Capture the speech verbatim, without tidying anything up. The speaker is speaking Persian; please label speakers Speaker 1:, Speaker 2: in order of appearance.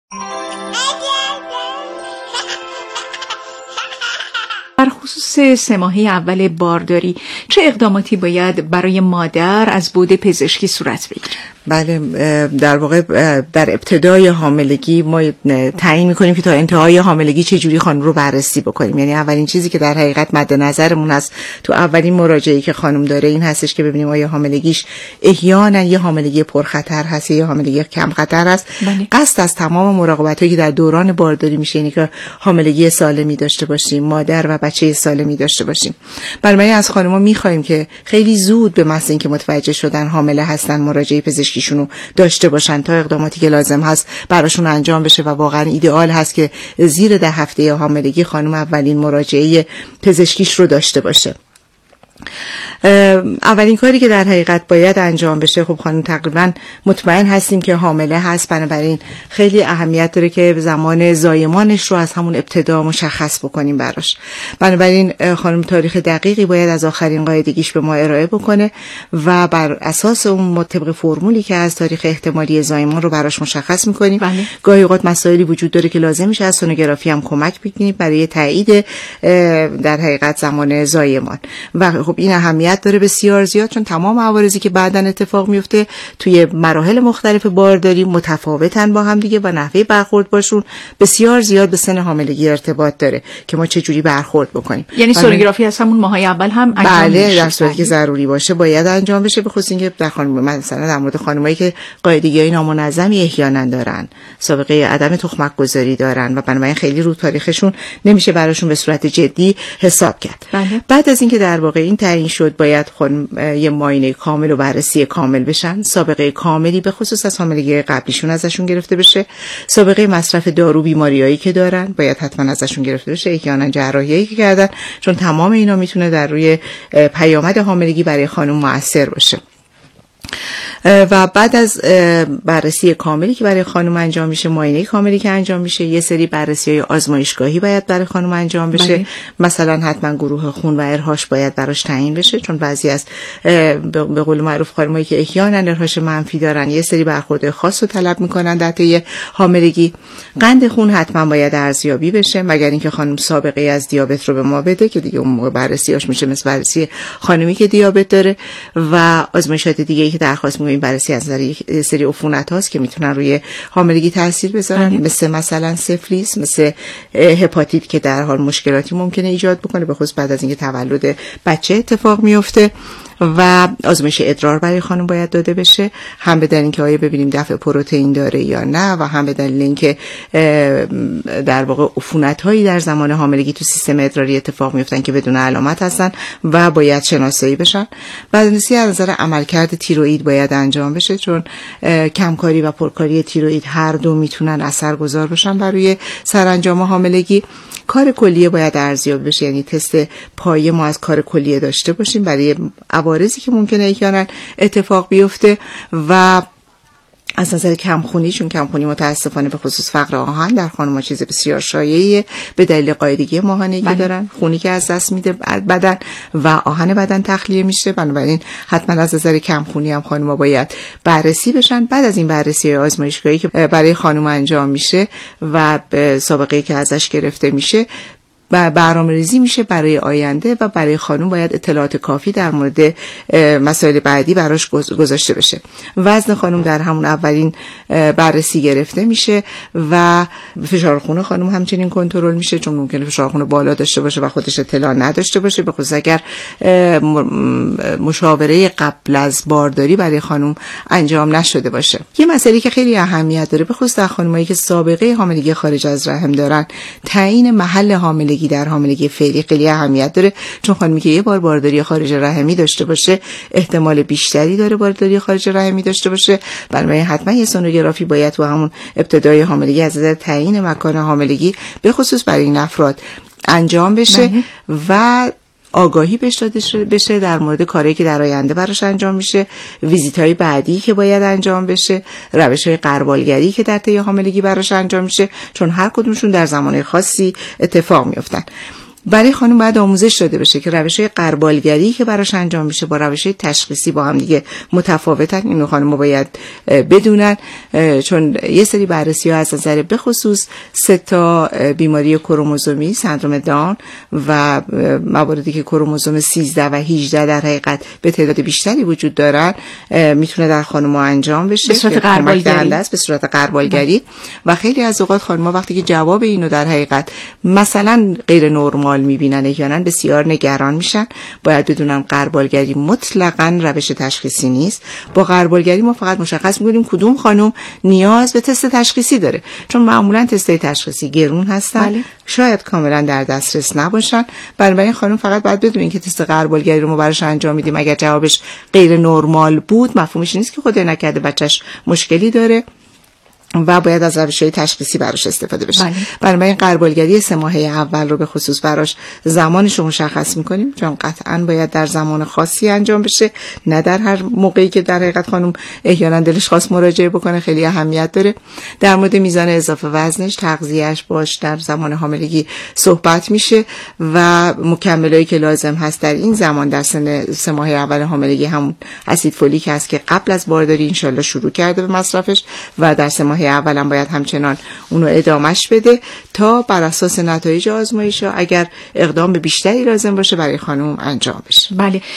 Speaker 1: در خصوص سه ماهه اول بارداری چه اقداماتی باید برای مادر از بعد پزشکی صورت بگیره؟
Speaker 2: بله، در واقع در ابتدای حاملگی ما تعیین می‌کنیم که تا انتهای حاملگی چه جوری خانم رو بررسی بکنیم. یعنی اولین چیزی که در حقیقت مد نظرمون هست تو اولین مراجعه‌ای که خانم داره این هستش که ببینیم آیا حاملگیش احیانا یه حاملگی پرخطر هست یا حاملگی کم خطر است.
Speaker 1: بله.
Speaker 2: قصد از تمام مراقبتایی که در دوران بارداری میشه اینه که حاملگی سالمی داشته باشیم، مادر و بچه سالمی داشته باشیم. بنابراین از خانم‌ها می‌خوایم که خیلی زود به محض اینکه متوجه شدن حامله هستن مراجعه پزشکیشون رو داشته باشن تا اقداماتی که لازم هست براشون انجام بشه و واقعا ایدئال هست که زیر ده هفته حاملگی خانم اولین مراجعه پزشکیش رو داشته باشه. اولین کاری که در حقیقت باید انجام بشه، خب خانم تقریبا مطمئن هستیم که حامله هست، بنابراین خیلی اهمیت داره که زمان زایمانش رو از همون ابتدا مشخص بکنیم براش. بنابراین خانم تاریخ دقیقی باید از آخرین قاعدگیش به ما ارائه بکنه و بر اساس اون طبق فرمولی که از تاریخ احتمالی زایمان رو براش مشخص میکنیم.
Speaker 1: بله.
Speaker 2: گاهی اوقات مسائلی وجود داره که لازم میشه از سونوگرافی هم کمک بگیریم برای تایید در حقیقت زمان زایمان و خب این اهمیت داره بسیار زیاد، چون تمام عوارضی که بعداً اتفاق میفته توی مراحل مختلف بارداری متفاوتن با هم دیگه و نحوه برخورد باشون بسیار زیاد به سن حاملگی ارتباط داره که ما چه جوری برخورد بکنیم.
Speaker 1: یعنی سونوگرافی از همون ماهای اول هم انجام
Speaker 2: بله
Speaker 1: میشه؟
Speaker 2: در صورتی که ضروری باشه باید انجام بشه، به خصوص اینکه در خانم مثلا در مورد خانمایی که قاعدگی‌های نامنظمی احیانا دارن، سابقه عدم تخمک گذاری دارن و بنابراین خیلی رو تاریخشون نمیشه براشون به صورت جدی حساب کرد.
Speaker 1: بله.
Speaker 2: بعد از اینکه در واقع این تعیین شد باید خانم یه معاینه کامل و بررسی کامل بشن، سابقه کاملی به خصوص از حاملگی قبلیشون ازشون گرفته بشه، سابقه مصرف دارو بیماریایی که دارن باید حتما ازشون گرفته بشه، احیانا جراحیایی که کردن، چون تمام اینا میتونه در روی پیامد حاملگی برای خانم مؤثر باشه. و بعد از بررسی کاملی که برای خانم انجام میشه، معاینه کاملی که انجام میشه، یه سری بررسی‌های آزمایشگاهی باید برای خانم انجام بشه. بله. مثلا حتما گروه خون و ارهاش باید براش تعیین بشه، چون بعضی از به قول معروف خانمایی که احیانا ارهاش منفی دارن یه سری برخورد خاص رو طلب میکنن در طی حاملگی. قند خون حتما باید ارزیابی بشه، مگر اینکه خانم سابقه از دیابت رو به ما بده که دیگه اون موقع بررسیاش میشه مثل بررسی خانمی که دیابت داره و آزمایشات دیگه‌ای که درخواست این بررسی از نظر یک سری عفونت هاست که میتونن روی حاملگی تاثیر بذارن، مثل مثلا سفلیس، مثل هپاتیت که در حال مشکلاتی ممکنه ایجاد بکنه به خصوص بعد از اینکه تولد بچه اتفاق میفته. و آزمایش ادرار برای خانم باید داده بشه، هم به دلیل اینکه آیا ببینیم دفع پروتئین داره یا نه و هم به دلیل اینکه در واقع عفونت‌هایی در زمان حاملگی تو سیستم ادراری اتفاق میفتن که بدون علامت هستن و باید شناسایی بشن. بررسی از نظر عملکرد تیروئید باید انجام بشه، چون کمکاری و پرکاری تیروئید هر دو میتونن اثرگذار باشن برای سرانجام حاملگی. کار کلیه باید ارزیابی بشه، یعنی تست پایه ما از کار کلیه داشته باشیم برای عوارضی که ممکنه احیانا اتفاق بیفته و از نظر کمخونی، چون کمخونی متاسفانه به خصوص فقر آهن در خانم‌ها چیز بسیار شایعیه به دلیل قاعدگی ماهانه‌ای که دارن، خونی که از دست میده بدن و آهن بدن تخلیه میشه. بنابراین حتما از نظر کمخونی هم خانم‌ها باید بررسی بشن. بعد از این بررسی آزمایشگاهی که برای خانم انجام میشه و سابقه‌ای که ازش گرفته میشه و برنامه‌ریزی میشه برای آینده و برای خانم باید اطلاعات کافی در مورد مسائل بعدی براش گذاشته بشه. وزن خانم در همون اولین بررسی گرفته میشه و فشار خون خانم همچنین کنترل میشه، چون ممکنه فشار خون بالا داشته باشه و خودش اطلاع نداشته باشه، به خصوص اگر مشاوره قبل از بارداری برای خانم انجام نشده باشه. یه مسئله که خیلی اهمیت داره به خصوص در خانمایی که سابقه حاملگی خارج از رحم دارن، تعیین محل حاملگی در حاملگی فعلی خیلی اهمیت داره، چون خانمی که یه بار بارداری خارج رحمی داشته باشه احتمال بیشتری داره بارداری خارج رحمی داشته باشه. بنابراین حتما یه سونوگرافی باید تو همون ابتدای حاملگی از نظر تعیین مکان حاملگی به خصوص برای این افراد انجام بشه مه. و آگاهی بهش داده بشه در مورد کاری که در آینده براش انجام میشه، ویزیت‌های بعدی که باید انجام بشه، روش‌های غربالگری که در طی حاملگی براش انجام میشه، چون هر کدومشون در زمان خاصی اتفاق میافتن. برای خانم باید آموزش داده بشه که روش‌های غربالگری که براش انجام میشه با روش‌های تشخیصی با هم دیگه متفاوتن. اینو خانم باید بدونن، چون یه سری بررسی‌ها از نظر به خصوص سه تا بیماری کروموزومی، سندرم داون و مواردی که کروموزوم سیزده و هجده در حقیقت به تعداد بیشتری وجود دارن میتونه در خانم‌ها انجام بشه
Speaker 1: به صورت غربالگری
Speaker 2: است، به صورت غربالگری. و خیلی از اوقات خانم‌ها وقتی که جواب اینو در حقیقت مثلا غیر نرمال میبینن احیانا بسیار نگران میشن. باید بدونم غربالگری مطلقاً روش تشخیصی نیست. با غربالگری ما فقط مشخص می‌کنیم کدوم خانم نیاز به تست تشخیصی داره، چون معمولاً تست‌های تشخیصی گرون هستن، بله. شاید کاملا در دسترس نباشن. بنابراین خانم فقط باید بدونین که تست غربالگری رو ما براش انجام میدیم. اگر جوابش غیر نرمال بود مفهومش نیست که خدای نکرده بچه‌ش مشکلی داره و باید از روش‌های تشخیصی براش استفاده بشه. بله. بنابراین غربالگری سه ماهه اول رو به خصوص براش زمانش رو مشخص می‌کنیم، چون قطعاً باید در زمان خاصی انجام بشه، نه در هر موقعی که در حقیقت خانم احیانا دلش خواست مراجعه بکنه. خیلی اهمیت داره. در مورد میزان اضافه وزنش، تغذیه‌اش باش در زمان حاملگی صحبت میشه و مکملایی که لازم هست در این زمان در سن سه ماهه اول حاملگی همون اسید فولیک هست که قبل از بارداری ان شاءالله شروع کرده به مصرفش و در سه ماه اولا باید همچنان اونو ادامهش بده تا بر اساس نتایج آزمایش‌ها اگر اقدام به بیشتری لازم باشه برای خانم انجام بشه.
Speaker 1: بله.